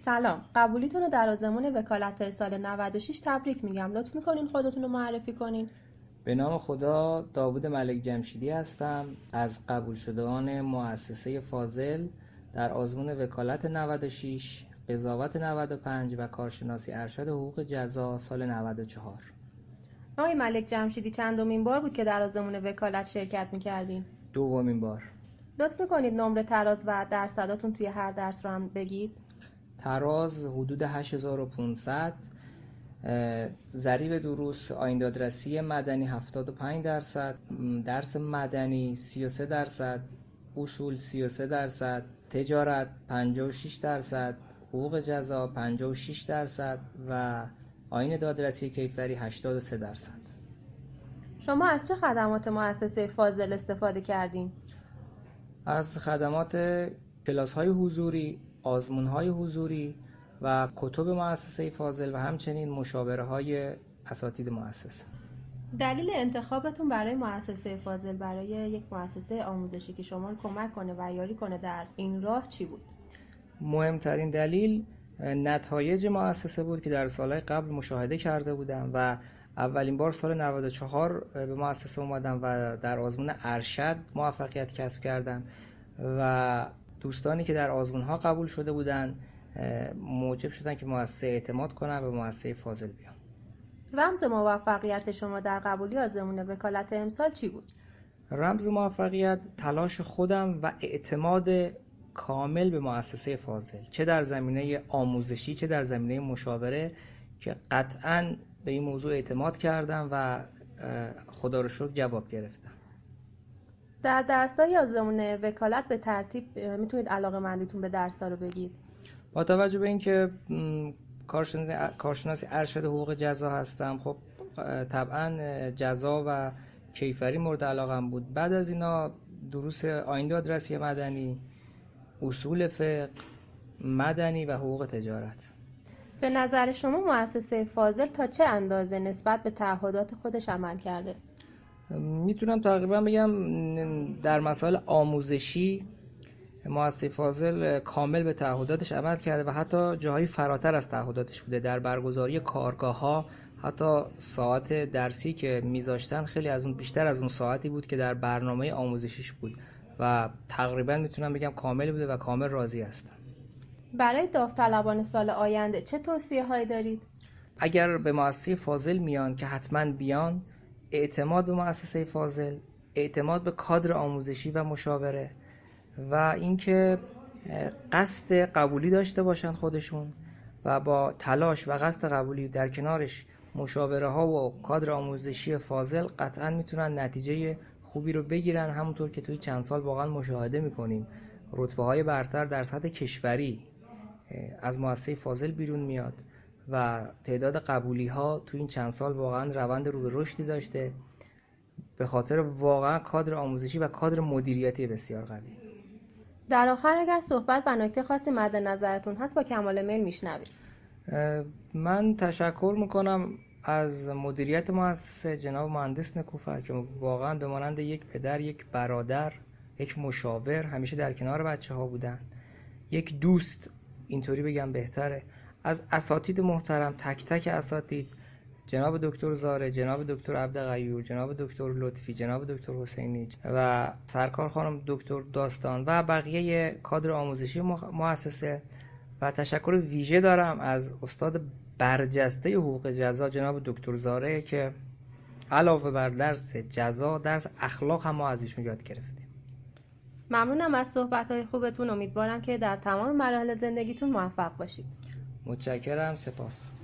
سلام، قبولیتون رو در آزمون وکالت سال 96 تبریک میگم. لطف میکنین خودتون رو معرفی کنین؟ به نام خدا، داوود ملک جمشیدی هستم، از قبول شدگان مؤسسه فاضل در آزمون وکالت 96، قضاوت 95 و کارشناسی ارشد حقوق جزا سال 94. آقای ملک جمشیدی چندمین بار بود که در آزمون وکالت شرکت میکردین؟ دومین بار. لطف میکنید نمره تراز و درصداتون توی هر درس رو هم بگید؟ تراز حدود 8500، ضریب دروس آیین دادرسی مدنی 75%، درس مدنی 33%، اصول 33%، تجارت 56%، حقوق جزا 56% و آیین دادرسی کیفری 83%. شما از چه خدمات مؤسسه فاضل استفاده کردین؟ از خدمات کلاس‌های حضوری، آزمون‌های حضوری و کتب مؤسسه فاضل و همچنین مشاوره‌های اساتید مؤسسه. دلیل انتخابتون برای مؤسسه فاضل برای یک مؤسسه آموزشی که شما رو کمک کنه و یاری کنه در این راه چی بود؟ مهمترین دلیل نتایج مؤسسه بود که در سالهای قبل مشاهده کرده بودم و اولین بار سال 94 به مؤسسه اومدم و در آزمون ارشد موفقیت کسب کردم و دوستانی که در آزمون‌ها قبول شده بودن موجب شدن که مؤسسه اعتماد کنن به مؤسسه فاضل بیان. رمز موفقیت شما در قبولی آزمون وکالت امسال چی بود؟ رمز موفقیت تلاش خودم و اعتماد کامل به مؤسسه فاضل، چه در زمینه آموزشی چه در زمینه مشاوره، که قطعاً به این موضوع اعتماد کردم و خدا رو شکر جواب گرفتم. در درس‌های آزمون وکالت به ترتیب میتونید علاقه‌مندیتون به درس‌ها رو بگید؟ با توجه به اینکه کارشناسی ارشد حقوق جزا هستم، خب طبعاً جزا و کیفری مورد علاقم بود. بعد از اینا دروس آیین دادرسی مدنی، اصول فقه، مدنی و حقوق تجارت. به نظر شما مؤسسه فاضل تا چه اندازه نسبت به تعهدات خودش عمل کرده؟ میتونم تقریبا بگم در مسائل آموزشی مؤسسه فاضل کامل به تعهداتش عمل کرده و حتی جاهای فراتر از تعهداتش بوده. در برگزاری کارگاه‌ها حتی ساعت درسی که میذاشتن خیلی از اون بیشتر از اون ساعتی بود که در برنامه آموزشیش بود و تقریبا میتونم بگم کامل بوده و کامل راضی هستم. برای داوطلبان سال آینده چه توصیه‌هایی دارید؟ اگر به مؤسسه فاضل میان که حتما بیان، اعتماد به مؤسسه فاضل، اعتماد به کادر آموزشی و مشاوره و اینکه قصد قبولی داشته باشن خودشون و با تلاش و قصد قبولی در کنارش مشاوره ها و کادر آموزشی فاضل قطعا میتونن نتیجه خوبی رو بگیرن. همونطور که توی چند سال واقعا مشاهده میکنیم رتبه های برتر در سطح کشوری از مؤسسه فاضل بیرون میاد و تعداد قبولی ها توی این چند سال واقعا روند رو به رشدی داشته به خاطر واقعا کادر آموزشی و کادر مدیریتی بسیار قوی. در آخر اگر صحبت و نکته خاصی مد نظرتون هست با کمال میل میشنویم. من تشکر میکنم از مدیریت مؤسسه، جناب مهندس نکوفر که واقعا به مانند یک پدر، یک برادر، یک مشاور همیشه در کنار بچه ها بودن، یک دوست اینطوری بگم بهتره. از اساتید محترم، تک تک اساتید، جناب دکتر زاره، جناب دکتر عبدغیور، جناب دکتر لطفی، جناب دکتر حسینی و سرکار خانم دکتر داستان و بقیه کادر آموزشی مؤسسه. و تشکر ویژه دارم از استاد برجسته حقوق جزا جناب دکتر زاره که علاوه بر درس جزا درس اخلاق هم ما از ایشون یاد گرفتیم. ممنونم از صحبت‌های خوبتون. امیدوارم که در تمام مراحل زندگیتون موفق باشید. متشکرم. سپاس.